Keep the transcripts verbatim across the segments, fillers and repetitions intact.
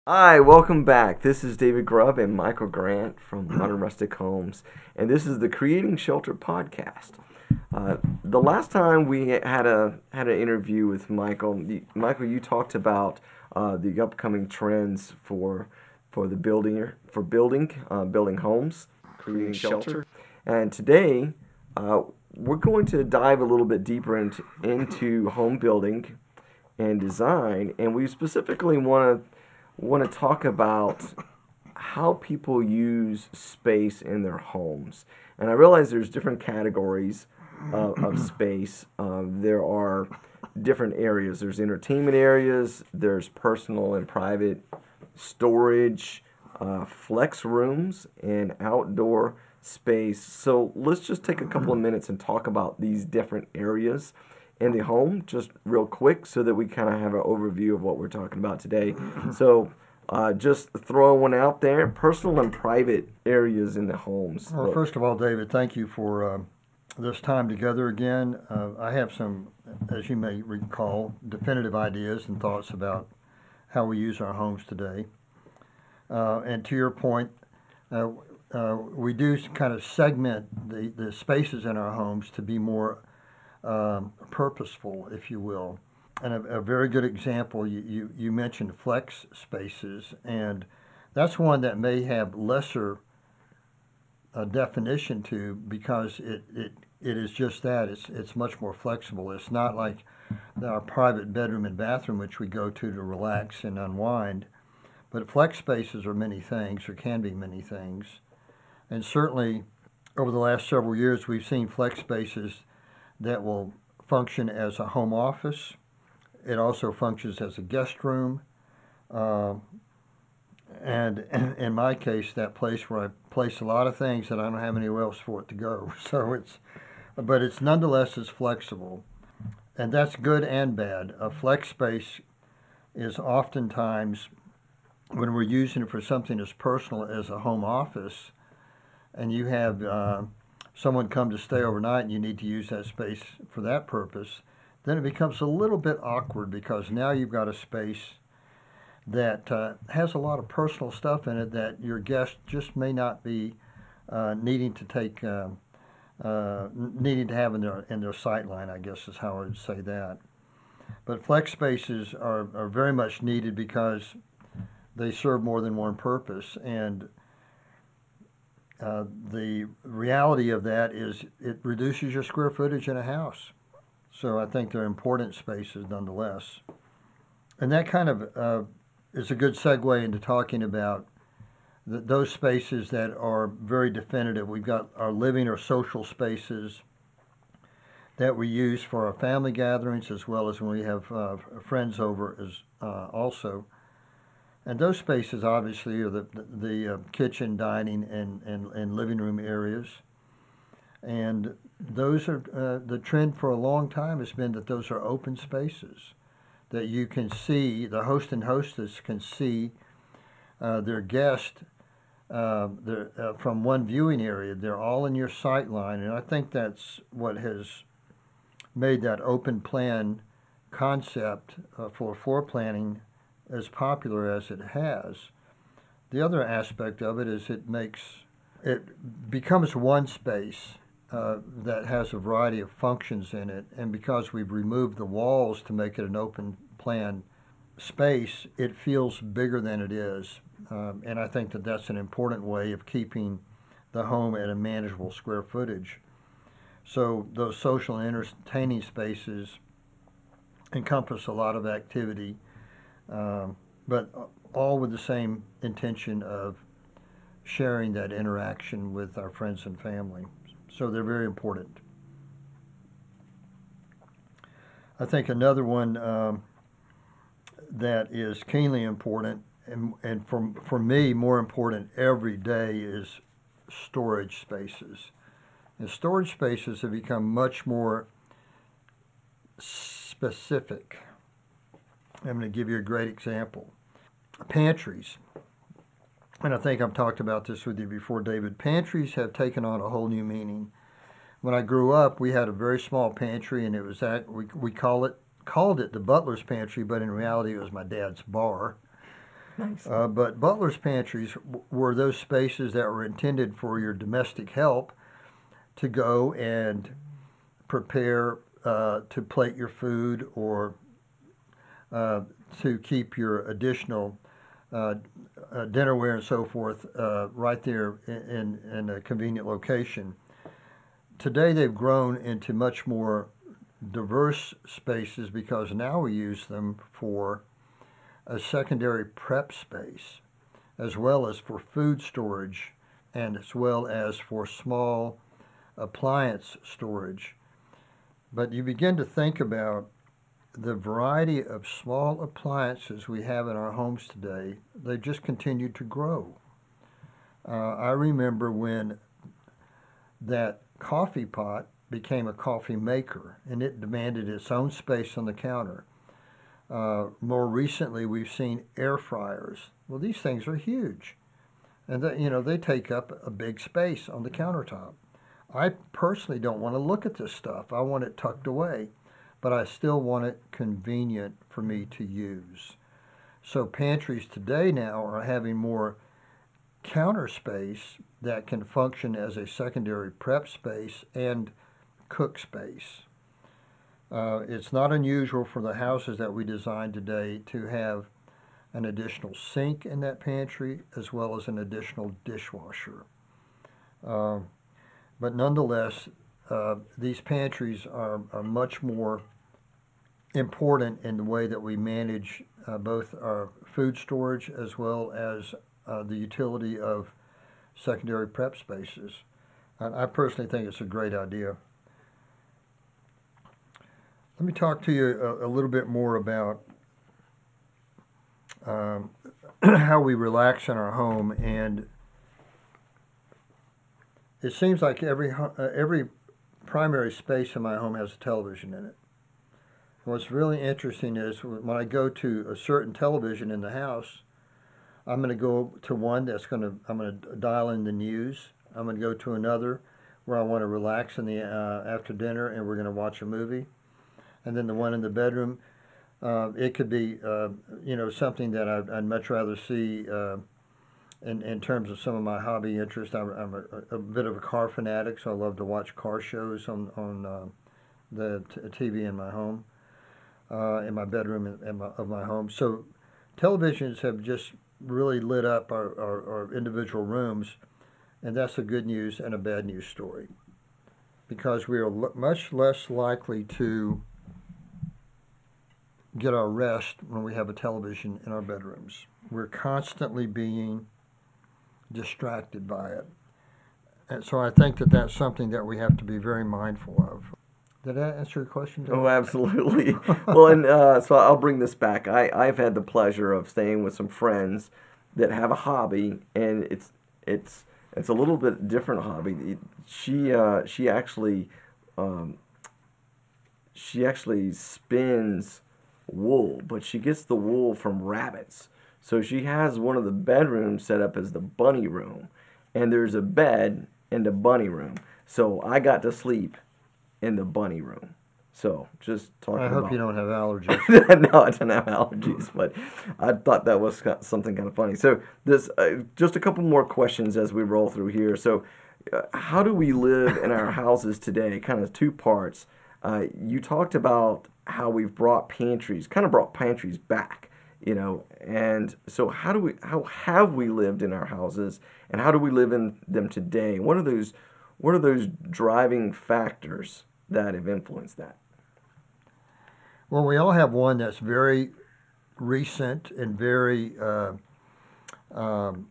Hi, welcome back. This is David Grubb and Michael Grant from Modern Rustic Homes, and this is the Creating Shelter podcast. Uh, the last time we had a had an interview with Michael, you, Michael, you talked about uh, the upcoming trends for for the building for building uh, building homes, creating shelter, and today uh, we're going to dive a little bit deeper into into home building and design, and we specifically want to want to talk about how people use space in their homes. And I realize there's different categories of, of space. Um, there are different areas. There's entertainment areas. There's personal and private storage, uh, flex rooms, and outdoor space. So let's just take a couple of minutes and talk about these different areas in the home, just real quick, so that we kind of have an overview of what we're talking about today. So, uh, just throwing one out there: personal and private areas in the homes. Well, Look, first of all, David, thank you for uh, this time together again. Uh, I have some, as you may recall, definitive ideas and thoughts about how we use our homes today. Uh, and to your point, uh, uh, we do kind of segment the, the spaces in our homes to be more um, purposeful, if you will. And a, a very good example, you, you, you mentioned flex spaces, and that's one that may have lesser uh, definition to because it, it, it is just that. It's, it's much more flexible. It's not like our private bedroom and bathroom, which we go to to relax and unwind. But flex spaces are many things, or can be many things. And certainly, over the last several years, we've seen flex spaces that will function as a home office. It also functions as a guest room. Uh, and in, in my case, that place where I place a lot of things that I don't have anywhere else for it to go. So it's, but it's nonetheless is flexible, and that's good and bad. A flex space is oftentimes when we're using it for something as personal as a home office, and you have uh, someone come to stay overnight and you need to use that space for that purpose, then it becomes a little bit awkward because now you've got a space that uh, has a lot of personal stuff in it that your guest just may not be uh, needing to take, uh, uh, needing to have in their in their sight line, I guess is how I would say that. But flex spaces are, are very much needed because they serve more than one purpose, and uh, the reality of that is it reduces your square footage in a house. So I think they're important spaces nonetheless. And that kind of uh, is a good segue into talking about th- those spaces that are very definitive. We've got our living or social spaces that we use for our family gatherings as well as when we have uh, friends over as uh, also. And those spaces obviously are the, the, the uh, kitchen, dining, and, and, and living room areas. And those are uh, the trend for a long time has been that those are open spaces that you can see, the host and hostess can see uh, their guest uh, their, uh, from one viewing area. They're all in your sight line, and I think that's what has made that open plan concept uh, for floor planning as popular as it has. The other aspect of it is it makes it becomes one space uh, that has a variety of functions in it, and because we've removed the walls to make it an open plan space, it feels bigger than it is, um, and I think that that's an important way of keeping the home at a manageable square footage. So those social and entertaining spaces encompass a lot of activity, um, but all with the same intention of sharing that interaction with our friends and family. So they're very important. I think another one um, that is keenly important, and, and for, for me, more important every day, is storage spaces. And storage spaces have become much more specific. I'm going to give you a great example. Pantries. And I think I've talked about this with you before, David. Pantries have taken on a whole new meaning. When I grew up, we had a very small pantry, and it was that we we call it called it the butler's pantry, but in reality, it was my dad's bar. Nice. Uh, but butler's pantries w- were those spaces that were intended for your domestic help to go and prepare uh, to plate your food or uh, to keep your additional uh, uh, dinnerware and so forth uh, right there in, in, in a convenient location. Today they've grown into much more diverse spaces because now we use them for a secondary prep space as well as for food storage and as well as for small appliance storage. But you begin to think about the variety of small appliances we have in our homes today. They just continue to grow. Uh, I remember when that coffee pot became a coffee maker and it demanded its own space on the counter. Uh, more recently, we've seen air fryers. Well, these things are huge, and they, you know they take up a big space on the countertop. I personally don't want to look at this stuff. I want it tucked away, but I still want it convenient for me to use. So pantries today now are having more counter space that can function as a secondary prep space and cook space. Uh, it's not unusual for the houses that we design today to have an additional sink in that pantry as well as an additional dishwasher. Uh, but nonetheless, uh, these pantries are, are much more important in the way that we manage uh, both our food storage as well as uh, the utility of secondary prep spaces. And I personally think it's a great idea. Let me talk to you a, a little bit more about um, how we relax in our home. And it seems like every uh, every primary space in my home has a television in it. What's really interesting is when I go to a certain television in the house, I'm going to go to one that's going to I'm going to dial in the news. I'm going to go to another where I want to relax in the uh, after dinner, and we're going to watch a movie. And then the one in the bedroom, uh, it could be, uh, you know, something that I'd, I'd much rather see uh, in, in terms of some of my hobby interests. I'm, I'm a, a bit of a car fanatic, so I love to watch car shows on, on uh, the t- T V in my home, uh, in my bedroom in, in my, of my home. So televisions have just really lit up our, our, our individual rooms, and that's a good news and a bad news story, because we are l- much less likely to get our rest when we have a television in our bedrooms. We're constantly being distracted by it. And so I think that that's something that we have to be very mindful of. Did that answer your question, Dave? Oh, absolutely. Well, and uh, so I'll bring this back. I, I've had the pleasure of staying with some friends that have a hobby, and it's it's it's a little bit different hobby. She uh, she actually um, she actually spins wool, but she gets the wool from rabbits. So she has one of the bedrooms set up as the bunny room, and there's a bed in the bunny room. So I got to sleep in the bunny room. So just talking I hope about... you don't have allergies. No, I don't have allergies, but I thought that was something kind of funny. So this, uh, just a couple more questions as we roll through here. So uh, how do we live in our houses today? Kind of two parts. Uh, you talked about how we've brought pantries, kind of brought pantries back, you know, and so how do we, how have we lived in our houses, and how do we live in them today? What are those, what are those driving factors that have influenced that? Well, we all have one that's very recent and very uh, um,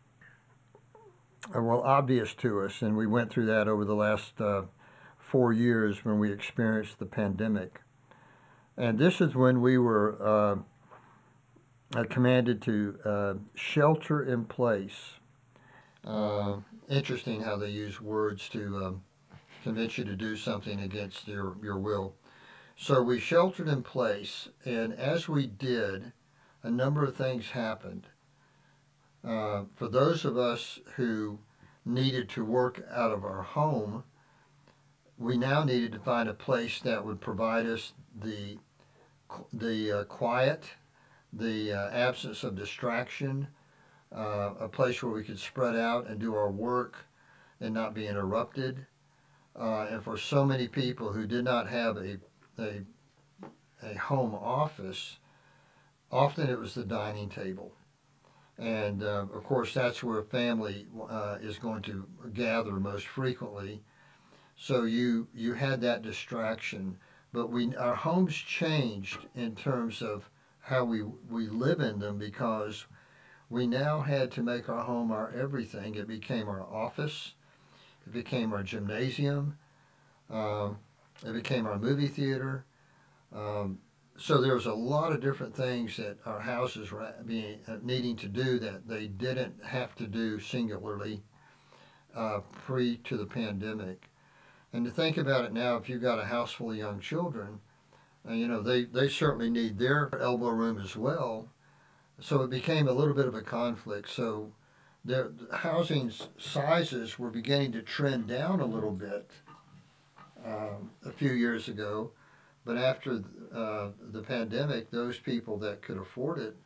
well obvious to us, and we went through that over the last uh, four years when we experienced the pandemic. And this is when we were uh, commanded to uh, shelter in place. Uh, interesting how they use words to um, convince you to do something against your, your will. So we sheltered in place, and as we did, a number of things happened. Uh, for those of us who needed to work out of our home, we now needed to find a place that would provide us the the uh, quiet, the uh, absence of distraction, uh, a place where we could spread out and do our work and not be interrupted. Uh, and for so many people who did not have a, a, a home office, often it was the dining table. And uh, of course, that's where family uh, is going to gather most frequently. So you you had that distraction, but we our homes changed in terms of how we we live in them because we now had to make our home our everything. It became our office, it became our gymnasium, um, it became our movie theater. Um, so there was a lot of different things that our houses were being uh, needing to do that they didn't have to do singularly uh, pre to the pandemic. And to think about it now, if you've got a house full of young children, uh, you know, they, they certainly need their elbow room as well. So it became a little bit of a conflict. So the housing sizes were beginning to trend down a little bit um, a few years ago. But after uh, the pandemic, those people that could afford it,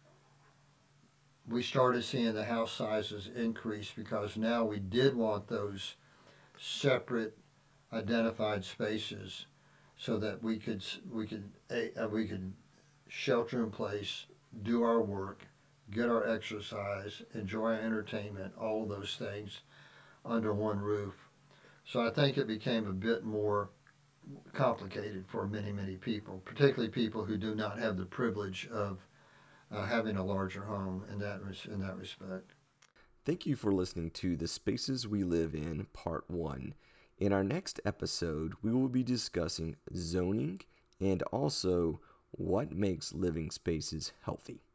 we started seeing the house sizes increase because now we did want those separate identified spaces so that we could we could uh, we could shelter in place, do our work, get our exercise, enjoy our entertainment, all of those things under one roof. So I think it became a bit more complicated for many many people, particularly people who do not have the privilege of uh, having a larger home in that in that respect. Thank you for listening to The Spaces We Live In, Part one. In our next episode, we will be discussing zoning and also what makes living spaces healthy.